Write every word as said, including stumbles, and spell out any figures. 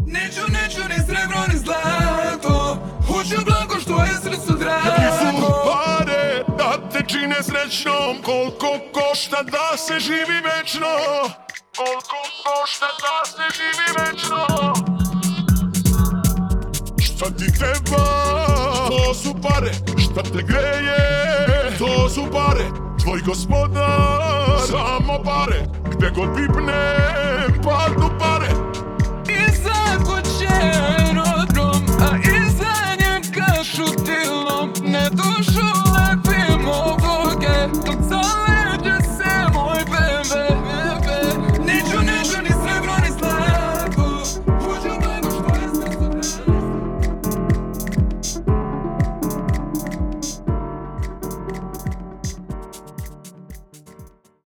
Neću, neću ni srebro ni zlato, hoću blago što je srcu drago. Kakvi su pare da te čine srećnom, koliko košta da se živi večno, koliko košta da se živi večno. Šta ti treba, to su pare, šta te greje, to su pare, tvoj gospodar, samo pare, gde god pipne